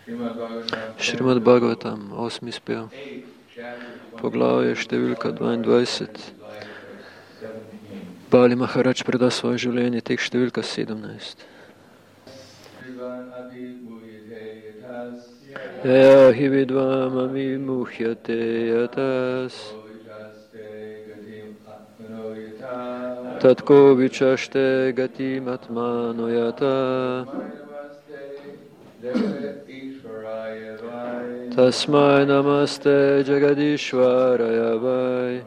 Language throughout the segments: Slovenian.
Šrimad Bhagavatam, 8. spev. Poglavje številka 22. Bali Maharač preda svoje življenje, tek številka 17. Ja hi vidvam ami muhyate yatas tatko vichaste gatim atmano yata tasmai namaste jagadishvaraya vai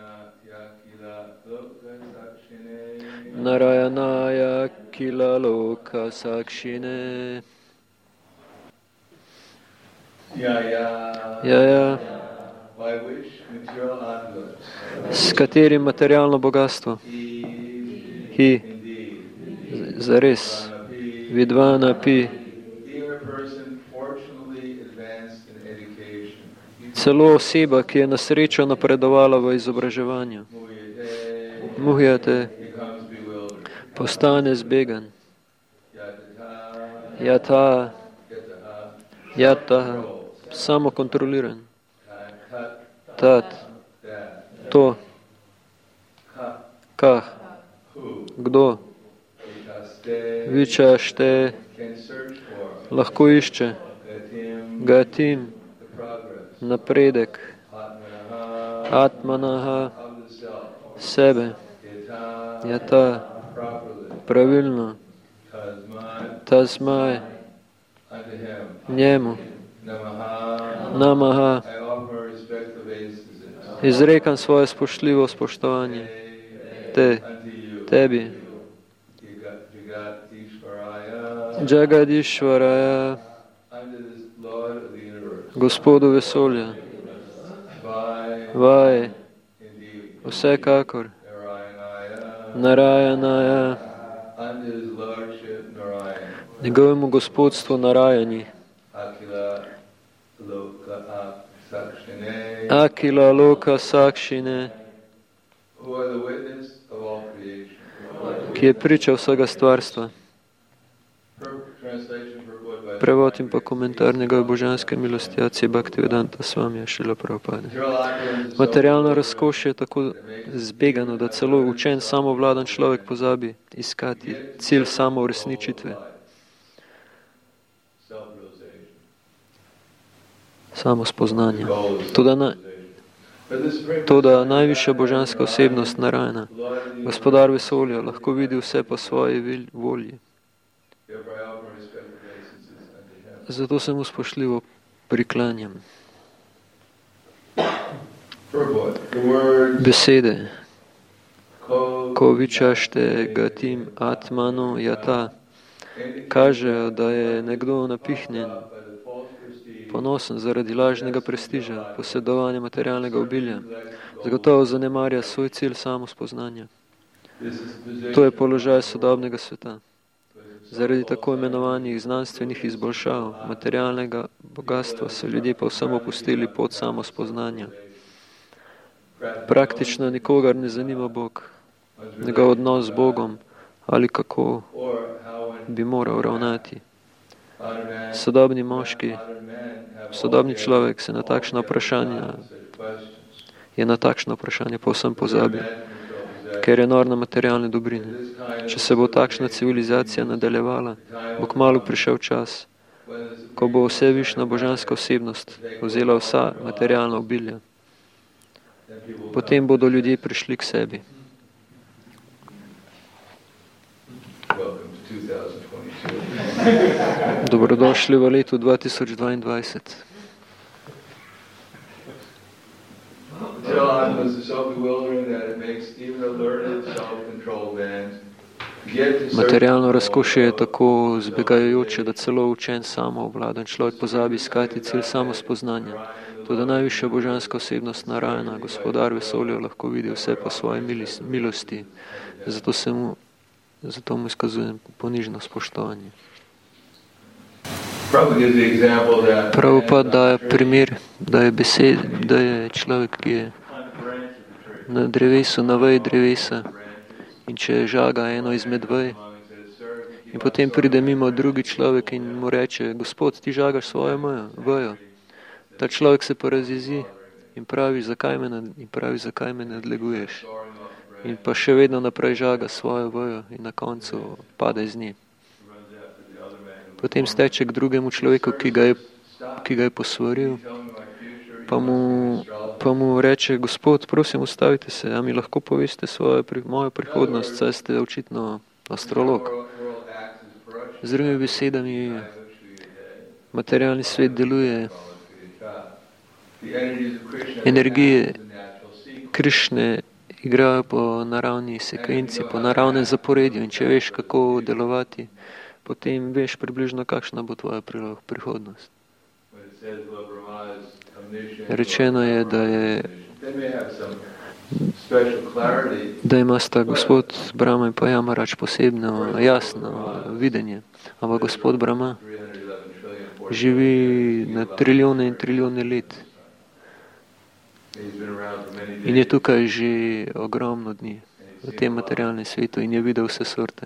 Narayanaya kila loka sakshine. Ja. S katerim materialno bogatstvo? Zares. Vidvana pi. Celo oseba, ki je na srečo napredovala v izobraževanju. Muhyate. Postane zbegan. Yata. Samo kontroliran. Tat. To. Kah. Kdo. Vičašte. Lahko išče. Gatim. Napredek. Atmanaha. Sebe. Yata. Pravilno. Tasmai. Njemu. Namaha. Izrekam svoje spoštljivo spoštovanje. Tebi. Jagadishvaraya. Gospodu vesolja. Vai. Vsekakor. Narayanaya. Njegovemu gospodstvu Narayani. Akila loka sakshine, ki je priča vsega stvarstva. Prevod in pa komentar njegove božanske milosti Aci Bhaktivedanta Swamija Šrila Prabhupada. Materialno razkošje je tako zbegano, da celo učen samovladan človek pozabi iskati cilj samouresničitve. Samo spoznanje. Toda najvišja božanska osebnost Narayana, gospodar vesolja, lahko vidi vse po svoji volji. Zato se mu spoštljivo priklanjam. Besede. Ko vičašte gatim atmano yata, kažejo, da je nekdo napihnjen, ponosen zaradi lažnega prestiža, posedovanja materialnega obilja, zagotovo zanemarja svoj cilj samospoznanja. To je položaj sodobnega sveta. Zaradi tako imenovanih znanstvenih izboljšav materialnega bogatstva so ljudje povsem opustili pot samospoznanja. Praktično nikogar ne zanima Bog, njegov odnos z Bogom ali kako bi moral ravnati. Sodobni moški, sodobni človek se na takšna vprašanja povsem pozabi, ker je nor na materialne dobrine. Če se bo takšna civilizacija nadaljevala, bo kmalu prišel čas, ko bo vsevišna božanska osebnost vzela vsa materialna obilja. Potem bodo ljudje prišli k sebi. Dobrodošli v letu 2022. Materialno razkošje je tako zbegajoče, da celo učen samoobladan človek pozabi iskati cilj samospoznanja. Toda najvišja božanska osebnost Narayana, gospodar vesolja, lahko vidi vse po svoji milosti. Zato mu izkazujem ponižno spoštovanje. Prabhupada daje primer, da je človek, ki je na drevesu, na veji drevesa, in če žaga eno izmed vej, In potem pride mimo drugi človek in mu reče, Gospod, ti žagaš svojo vejo. Ta človek se pa razjezi in pravi, zakaj me nadleguješ. In pa še vedno naprej žaga svojo vejo in na koncu pade z nje. Potem steče k drugemu človeku, ki ga je posvaril, pa mu reče, Gospod, prosim, ustavite se, a mi lahko poveste mojo prihodnost, saj ste očitno astrolog. Z drugimi besedami, materialni svet deluje, energije Krišne igrajo po naravni sekvenci, po naravnem zaporedju in če veš, kako delovati, potem veš približno, kakšna bo tvoja prihodnost. Rečeno je, da ima sta gospod Brahma in pa Jamarač posebno jasno videnje. Ampak gospod Brahma živi na trilijone in trilijone let. In je tukaj že ogromno dni v tem materialnem svetu in je videl vse sorte.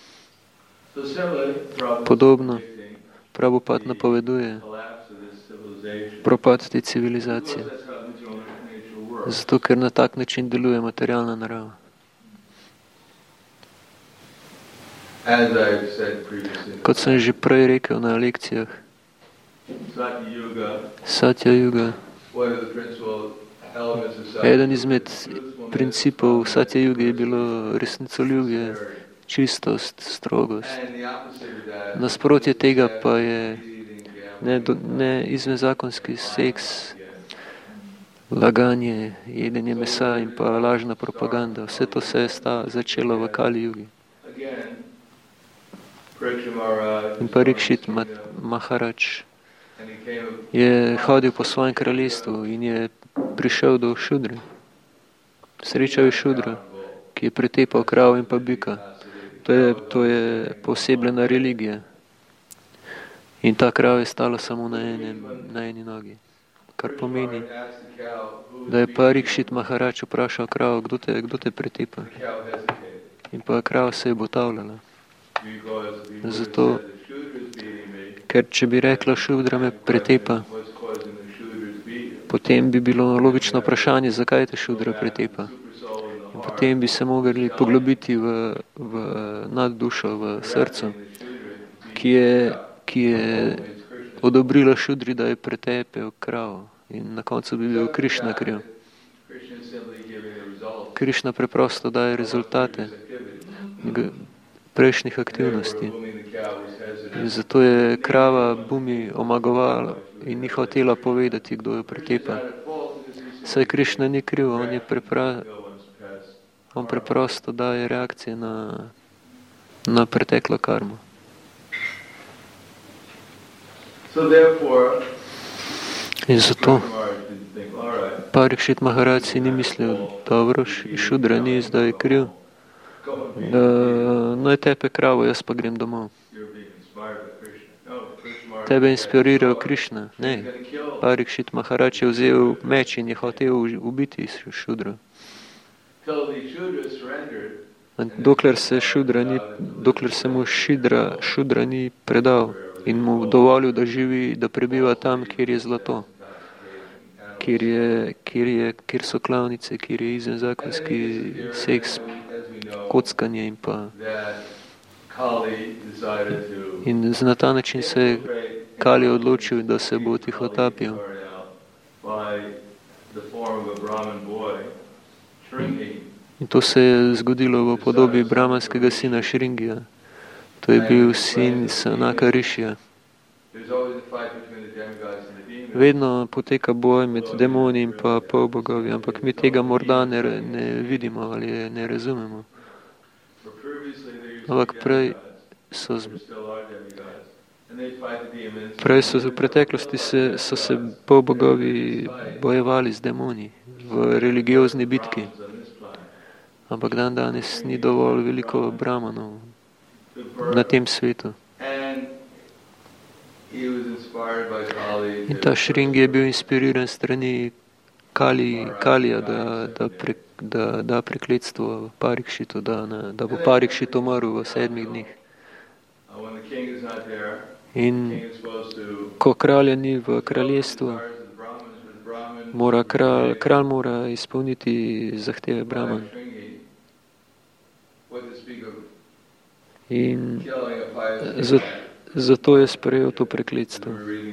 Podobno Prabhupada napoveduje propad te civilizacije, zato ker na tak način deluje materialna narava. Kot sem že prej rekel na lekcijah, Satya Yuga, eden izmed principov Satya Yuge je bilo resnicoljubje, čistost, strogost. Nasprotje tega pa je ne izvenzakonski seks, laganje, jedenje mesa in pa lažna propaganda. Vse to se je začelo v Kali Jugi. In pa Rikšit Maharač je hodil po svojem kraljestvu in je prišel do Šudre. Srečal je Šudra, ki je pretepal krav in pa bika. To je posebljena religija. In ta krav je stala samo na eni nogi. Kar pomeni, da je pa Rikšit Maharač vprašal krav, kdo te pretepa. In pa krav se je botavljala. Zato, ker če bi rekla Šudra me pretepa, potem bi bilo logično vprašanje, zakaj te Šudra pretepa. In potem bi se mogli poglobiti v naddušo, v srcu, ki je odobrila Šudri, da je pretepel kravo. In na koncu bi bil Krišna kriv. Krišna preprosto daje rezultate prejšnjih aktivnosti. In zato je krava Bumi omagovala in ni hotela povedati, kdo jo pretepa. Saj Krišna ni kriv, on preprosto daje reakcije na preteklo karmo. In zato Parikšit Maharač si ni mislil, dobro, Šudra ni zdaj kriv, naj tepe kravo, jaz pa grem domov. Tebe je inspiriral Krišna. Ne, Parikšit Maharač je vzel meč in je hotel ubiti Šudro. Dokler se mu Šudra ni predal in mu dovolil, da živi, da prebiva tam, kjer je zlato, kjer so klavnice, kjer je izvenzakonski seks, kockanje in pa. In na ta način se je Kali odločil, da se bo tihotapil. In to se je zgodilo v podobi brahmanskega sina Šringija. To je bil sin Sanaka Rišija. Vedno poteka boj med demoni in pa polbogovi, ampak mi tega morda ne vidimo ali ne razumemo. Ampak prej so v preteklosti so se polbogovi bojevali z demoni v religiozni bitki. Ampak danes ni dovolj veliko brahmanov na tem svetu. In ta Šringi je bil inspiriran strani Kalija, da da prekletstvo Parikšitu, da bo Parikšit umrl v 7 dneh. In ko kralja ni v kraljestvu, mora kralj mora izpolniti zahteve Brahman. In zato je sprejel to prekletstvo.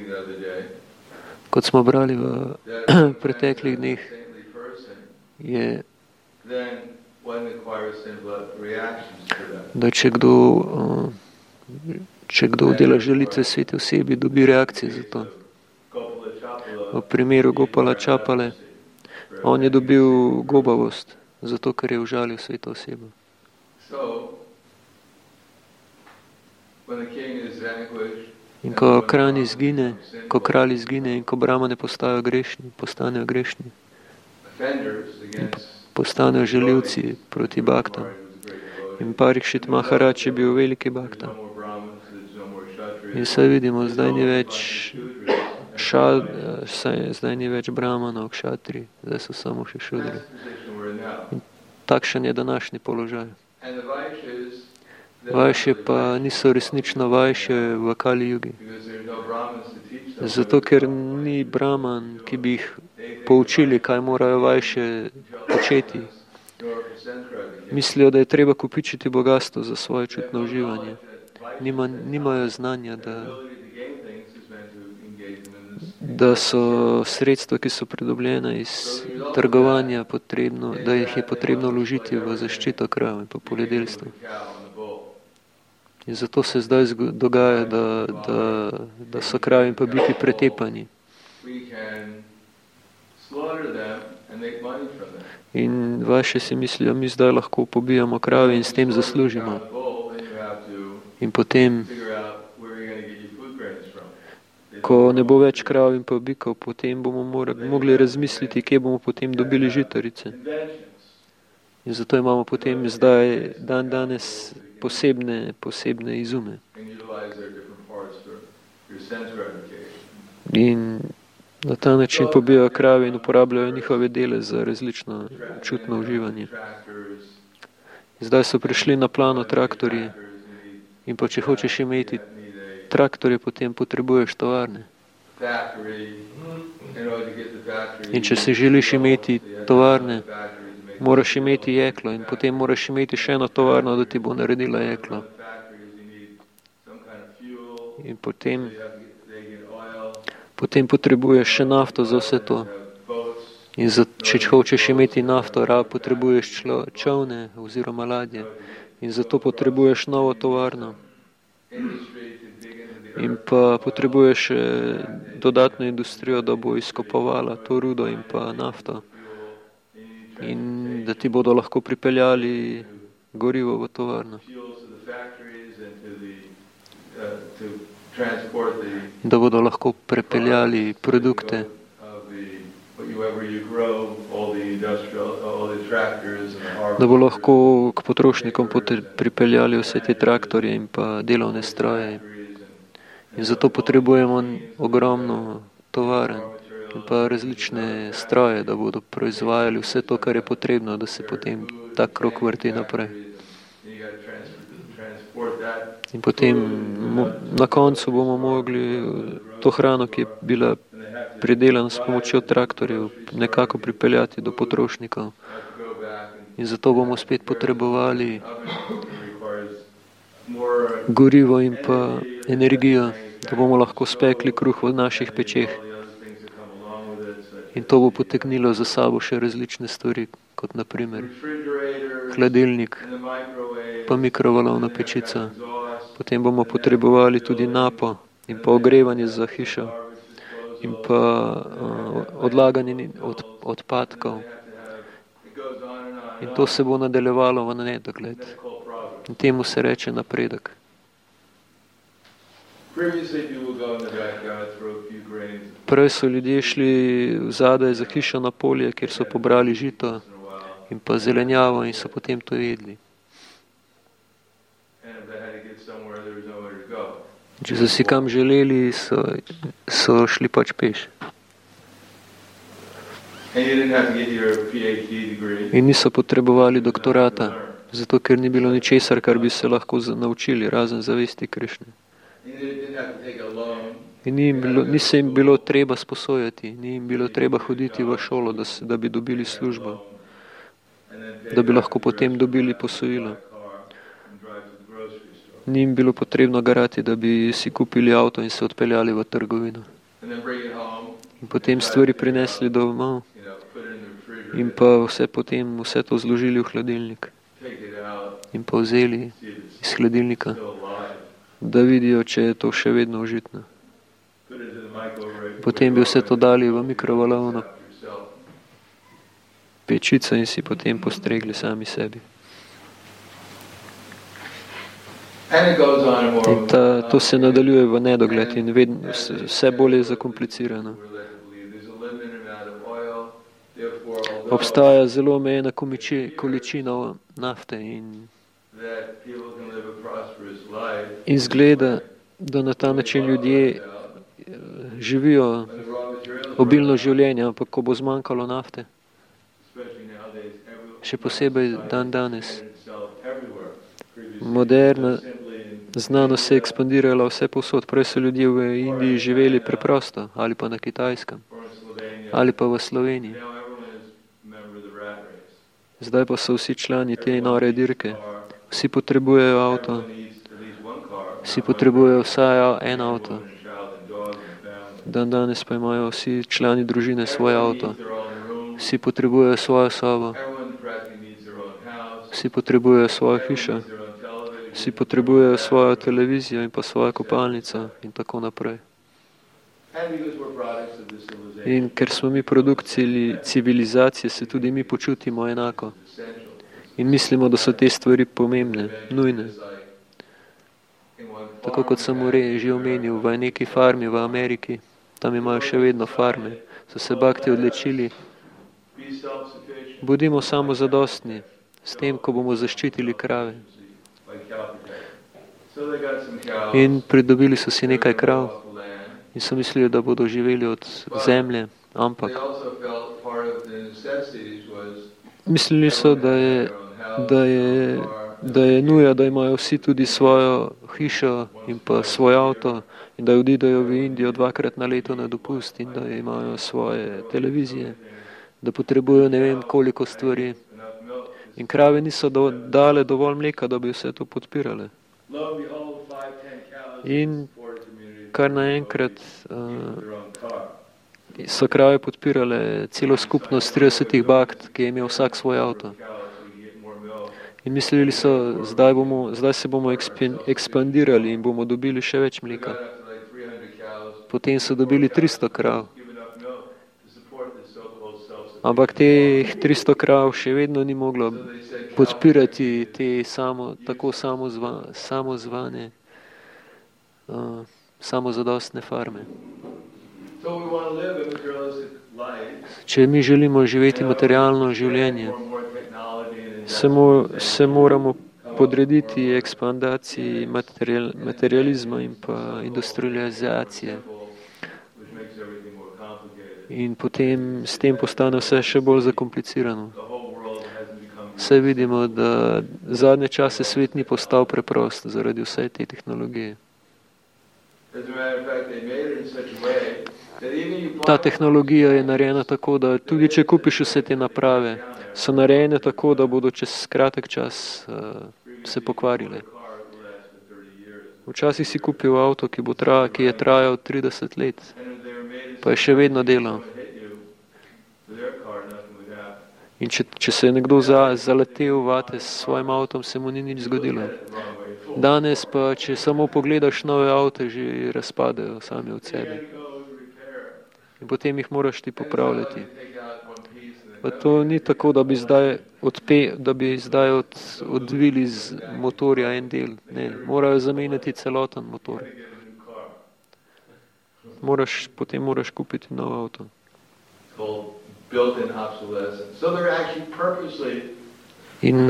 Kot smo brali v preteklih dneh, je, da če kdo dela želitve svete osebi, dobi reakcije za to. V primeru Gopala Čapale, on je dobil gobavost, zato ker je užalil sveto osebo. In ko kralj izgine in ko brahmane postanejo grešni, in postanejo želivci proti bhaktam. In Parikšit Maharaj je bil veliki bhakta. In saj vidimo, zdaj ni več brahmanov, kšatri, zdaj so samo še šudri. In takšen je današnji položaj. Vajšje pa niso resnično vajšje v Kali Jugi. Zato, ker ni brahman, ki bi jih poučili, kaj morajo vajšje početi. Mislijo, da je treba kupičiti bogatstvo za svoje čutno uživanje. Nimajo znanja, da so sredstva, ki so pridobljena iz trgovanja, da jih je potrebno vložiti v zaščito krav in pa poljedelstvo. In zato se zdaj dogaja, da so kravi in pa biki pretepani. In vaše si mislijo, mi zdaj lahko pobijamo krave in s tem zaslužimo. In potem, ko ne bo več krav in pa bikov, potem bomo mogli razmisliti, kje bomo potem dobili žitarice. In zato imamo potem zdaj danes posebne izume. In na ta način pobijajo krave in uporabljajo njihove dele za različno čutno uživanje. Zdaj so prišli na plano traktorji in pa če hočeš imeti traktorje, potem potrebuješ tovarne. In če si želiš imeti tovarne, moraš imeti jeklo in potem moraš imeti še eno tovarno, da ti bo naredila jeklo. In potem potrebuješ še nafto za vse to. In če hočeš imeti nafto, potrebuješ čolne oziroma ladje. In zato potrebuješ novo tovarno. In pa potrebuješ dodatno industrijo, da bo izkopovala to rudo in pa nafto. In da ti bodo lahko pripeljali gorivo v tovarno. Da bodo lahko prepeljali produkte. Da bo lahko k potrošnikom pripeljali vse te traktorje in pa delovne stroje. In zato potrebujemo ogromno tovaren in pa različne stroje, da bodo proizvajali vse to, kar je potrebno, da se potem ta krog vrti naprej. In potem na koncu bomo mogli to hrano, ki je bila pridelana s pomočjo traktorjev, nekako pripeljati do potrošnikov. In zato bomo spet potrebovali gorivo in pa energijo, da bomo lahko spekli kruh v naših pečeh. In to bo potegnilo za sabo še različne stvari, kot na primer hladilnik, pa mikrovalovna pečica. Potem bomo potrebovali tudi napo in pa ogrevanje za hišo in pa odlaganje odpadkov. In to se bo nadaljevalo v nedogled. In temu se reče napredek. Prej so ljudje šli zadaj za hišo na polje, kjer so pobrali žito in pa zelenjavo in so potem to jedli. Če so si kam želeli, so šli pač peš. In niso potrebovali doktorata, zato ker ni bilo ničesar, kar bi se lahko naučili, razen zavesti Krišne. In ni se jim bilo treba sposojati, ni jim bilo treba hoditi v šolo, da bi dobili službo, da bi lahko potem dobili posojilo. Ni jim bilo potrebno garati, da bi si kupili avto in se odpeljali v trgovino. In potem stvari prinesli domov in pa vse to zložili v hladilnik in pa vzeli iz hladilnika, da vidijo, če je to še vedno užitno. Potem bi vse to dali v mikrovalovno pečico in si potem postregli sami sebi. In to se nadaljuje v nedogled in vse bolj je zakomplicirano. Obstaja zelo omejena količina nafte in izgleda, da na ta način ljudje živijo obilno življenje, ampak ko bo zmanjkalo nafte, še posebej danes, moderna znanost se je ekspandirala vse povsod. Prej so ljudje v Indiji živeli preprosto, ali pa na Kitajskem, ali pa v Sloveniji. Zdaj pa so vsi člani te nore dirke. Vsi potrebujejo avto. Vsi potrebujejo vsaj en avto. Danes pa imajo vsi člani družine svoj avto. Vsi potrebujejo svojo sobo. Vsi potrebujejo svojo hišo. Vsi potrebujejo svojo televizijo in pa svojo kopalnico in tako naprej. In ker smo mi produkt civilizacije, se tudi mi počutimo enako. In mislimo, da so te stvari pomembne, nujne. Tako kot sem že omenil, v neki farmi v Ameriki, tam imajo še vedno farme, so se bakti odločili, bodimo samozadostni s tem, ko bomo zaščitili krave. In pridobili so si nekaj krav in so mislili, da bodo živeli od zemlje, ampak mislili so, da je nuja, da imajo vsi tudi svojo hišo in pa svoj avto in da odidejo v Indijo 2-krat na leto na dopust in da imajo svoje televizije, da potrebujejo ne vem koliko stvari. In krave niso dale dovolj mleka, da bi vse to podpirale. In kar naenkrat so krave podpirale celo skupnost 30 bakt, ki je imel vsak svoj avto. In mislili so, zdaj se bomo ekspandirali in bomo dobili še več mleka. Potem so dobili 300 krav. Ampak teh 300 krav še vedno ni moglo podpirati te tako samozvane samozadostne farme. Če mi želimo živeti materialno življenje, se moramo podrediti ekspandaciji materializma in pa industrializacije. In potem s tem postane vse še bolj zakomplicirano. Vse vidimo, da zadnje čase svet ni postal preprost zaradi vse te tehnologije. Ta tehnologija je narejena tako, da tudi če kupiš vse te naprave, so narejene tako, da bodo čez kratek čas se pokvarile. Včasih si kupil avto, ki je trajal 30 let, pa je še vedno delal. In če se je nekdo zaletel vate s svojim avtom, se mu ni nič zgodilo. Danes pa, če samo pogledaš nove avte, že razpadejo sami od sebe. In potem jih moraš ti popravljati. Pa to ni tako, da bi zdaj odvili z motorja en del. Ne, morajo zamenjati celoten motor. Potem moraš kupiti nov avto. In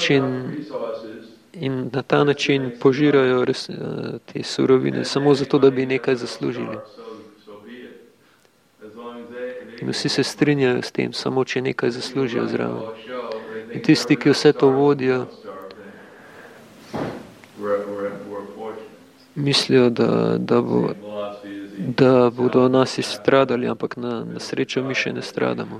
na ta način požirajo te surovine samo zato, da bi nekaj zaslužili. In vsi se strinjajo s tem, samo če nekaj zaslužijo zraven. In tisti, ki vse to vodijo, Mislijo, da bodo nas izstradali, ampak na srečo mi še ne stradamo.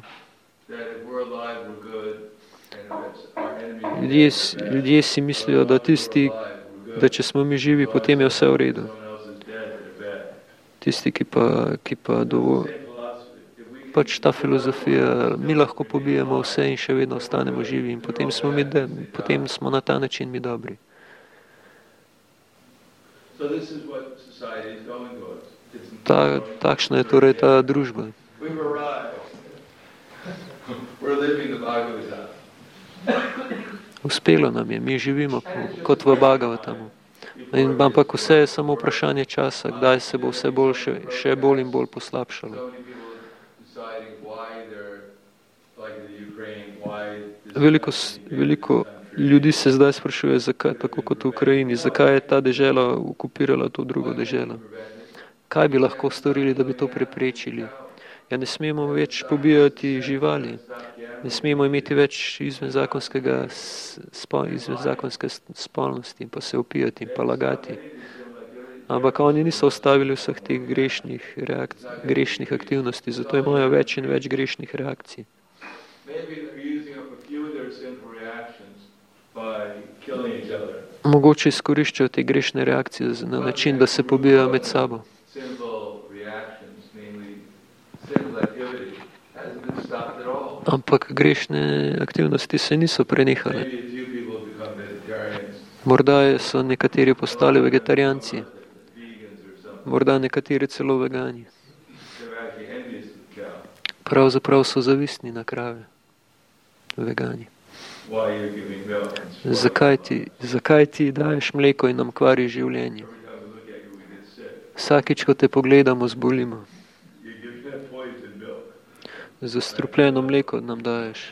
Ljudje si mislijo, da če smo mi živi, potem je vse v redu. Tisti, ki pa pač ta filozofija, mi lahko pobijemo vse in še vedno ostanemo živi in potem smo na ta način mi dobri. Takšna je torej ta družba. Uspelo nam je, mi živimo kot v Bhagavatamu. Ampak vse je samo vprašanje časa, kdaj se bo vse še bolj in bolj poslabšalo. Veliko ljudi se zdaj sprašuje, zakaj, tako kot v Ukrajini, zakaj je ta dežela okupirala to drugo deželo. Kaj bi lahko storili, da bi to preprečili? Ja, ne smemo več pobijati živali, ne smemo imeti več izvenzakonske spolnosti in pa se opijati in pa lagati. Ampak oni niso ostavili vseh teh grešnih aktivnosti, zato imajo več in več grešnih reakcij. Mogoče izkoriščajo te grešne reakcije na način, da se pobijajo med sabo. Ampak grešne aktivnosti se niso prenehale. Morda so nekateri postali vegetarijanci, morda nekateri celo vegani. Pravzaprav so zavistni na krave, vegani. Zakaj ti daješ mleko in nam kvari življenje? Vsakič, ko te pogledamo, zbolimo. Zastrupljeno mleko nam daješ.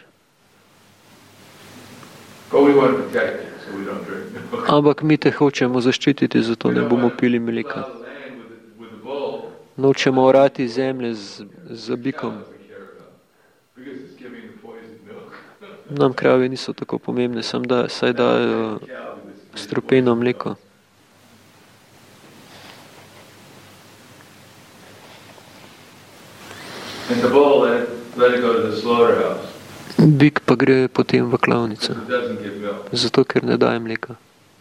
Ampak mi te hočemo zaščititi, zato ne bomo pili mleka. Nočemo orati zemlje z bikom. Nam krave niso tako pomembne, saj dajo strupeno mleko. Bik pa gre potem v klavnico, zato ker ne daje mleka.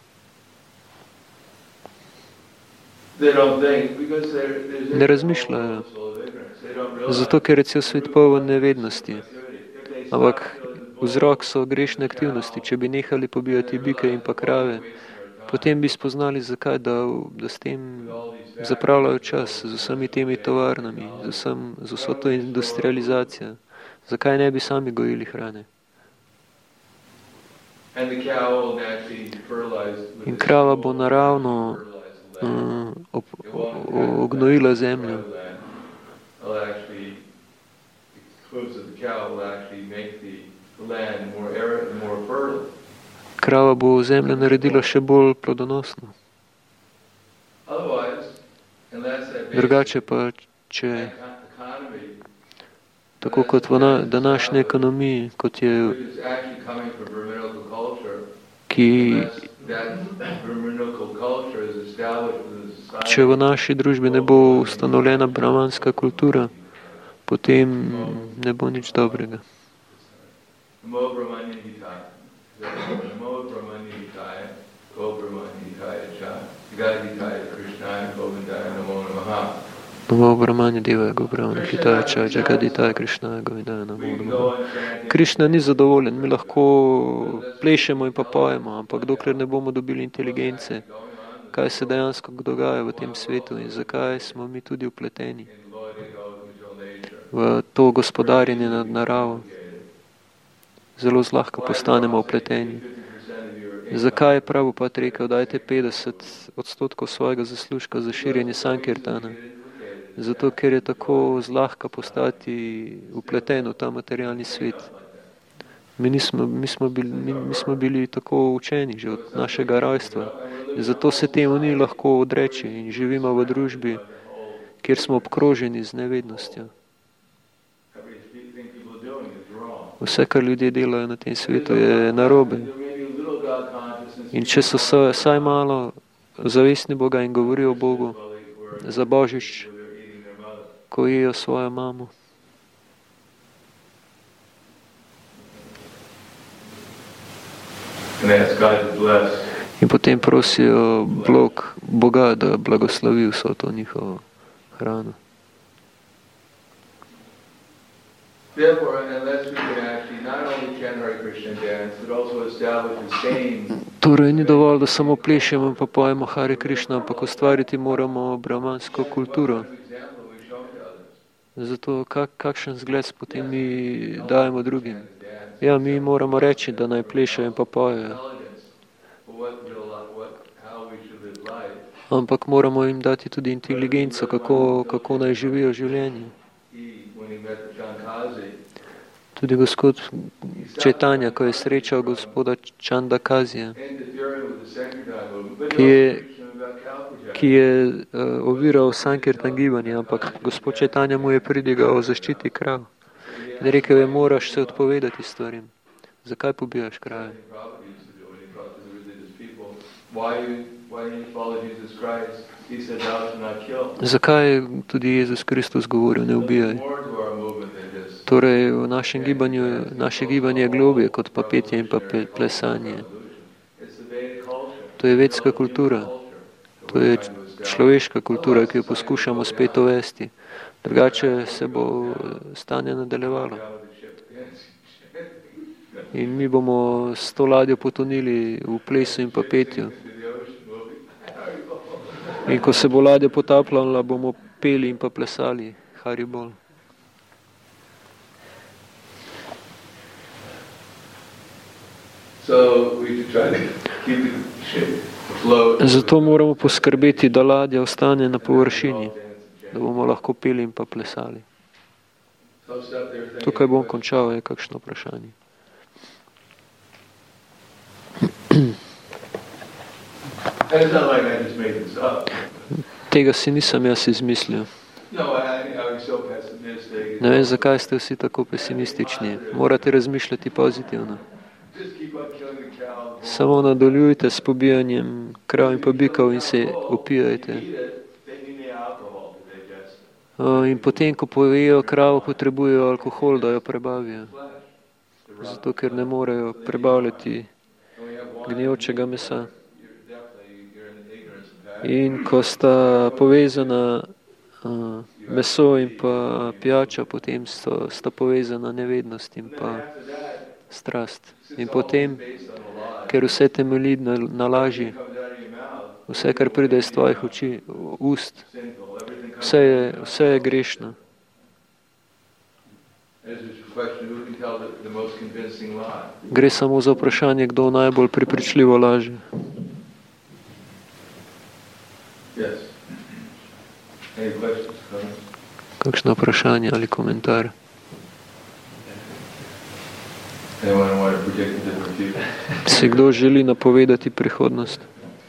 Ne razmišljajo, zato ker je cel svet poln nevednosti. Ampak vzrok so grešne aktivnosti. Če bi nehali pobijati bike in pa krave, potem bi spoznali, zakaj, da s tem zapravljajo čas z vsemi temi tovarnami, z vso to industrializacijo. Zakaj ne bi sami gojili hrane? In krava bo naravno ognojila zemljo. Krava bo zemljo naredila še bolj plodonosno. Drugače pa, če tako kot v današnji ekonomiji, kot je, če v naši družbi ne bo ustanovljena brahmanska kultura, potem ne bo nič dobrega. Namo Brahmani Devaya Govardhana Hitaya Cha Jagaditaya Krishnaya Govindaya Namo Namo. Krišna ni zadovoljen, mi lahko plešemo in pa pojemo, ampak dokler ne bomo dobili inteligence, kaj se dejansko dogaja v tem svetu in zakaj smo mi tudi vpleteni v to gospodarjenje nad naravo, zelo zlahka postanemo vpleteni. Zakaj je Prabhupada rekel, dajte 50% svojega zaslužka za širjenje Sankirtana? Zato, ker je tako zlahka postati vpleten v ta materialni svet. Mi smo bili tako učeni že od našega rojstva. Zato se temu ni lahko odreči in živimo v družbi, kjer smo obkroženi z nevednostjo. Vse, kar ljudje delajo na tem svetu, je narobe. In če so vsaj malo zavestni Boga in govorijo o Bogu za Božič, ko jejo svojo mamo. In potem prosijo Boga, da blagoslovi vso to njihovo hrano. Torej, ni dovolj, da samo plešemo in pa pojemo Hare Krishna, ampak ustvariti moramo brahmansko kulturo. Zato kakšen zgled potem mi dajemo drugim? Ja, mi moramo reči, da naj plešajo in pa pojejo. Ampak moramo jim dati tudi inteligenco, kako naj živijo življenje. Tudi gospod Čaitanja, ko je srečal gospoda Čandakazija, ki je oviral Sankirtan gibanje, ampak gospod Čaitanja mu je pridigal o zaščiti krav. In rekel je, moraš se odpovedati stvarim. Zakaj pobijaš krave? Zakaj je tudi Jezus Kristus govoril, ne ubijaj? Torej, v naše gibanje je globje kot pa petje in pa plesanje. To je vedska kultura. To je človeška kultura, ki jo poskušamo spet uvesti. Drugače se bo stanje nadaljevalo. In mi bomo s to ladjo potonili v plesu in pa petju. In ko se bo ladja potapljala, bomo peli in pa plesali Haribol. Zato moramo poskrbeti, da ladja ostane na površini, da bomo lahko peli in pa plesali. Tukaj bom končal, je kakšno vprašanje. Tega si nisem jaz izmislil. Ne vem, zakaj ste vsi tako pesimistični. Morate razmišljati pozitivno. Samo nadaljujte s pobijanjem krav in pa bikov in se opijajte. In potem, ko pojejo kravo, potrebujejo alkohol, da jo prebavijo. Zato, ker ne morejo prebavljati gnijočega mesa. In ko sta povezana meso in pa pijača, potem sta povezana nevednost in pa strast. In potem, ker vse temelji na laži, vse, kar pride iz tvojih ust, vse je grešno. Gre samo za vprašanje, kdo najbolj prepričljivo laže. Kakšno vprašanje ali komentar? Si kdo želi napovedati prihodnost?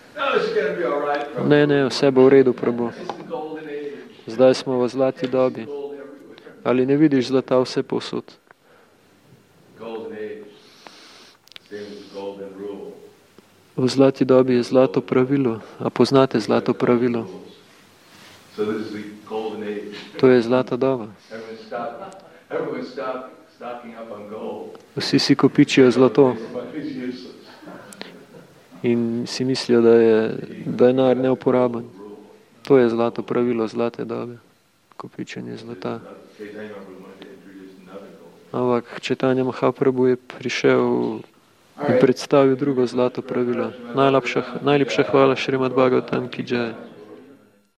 Ne, vse bo v redu, Prabhu. Zdaj smo v zlati dobi. Ali ne vidiš zlata vse povsod? V zlati dobi je zlato pravilo. A poznate zlato pravilo? To je zlata doba. Vsi si kopičijo zlato in si mislijo, da je denar neuporaben. To je zlato pravilo zlate dobe, kopičenje zlata. Ampak Čaitanja Mahaprabhu je prišel in predstavil drugo zlato pravilo. Najlepša hvala Šrimad Bhagavatam ki jai.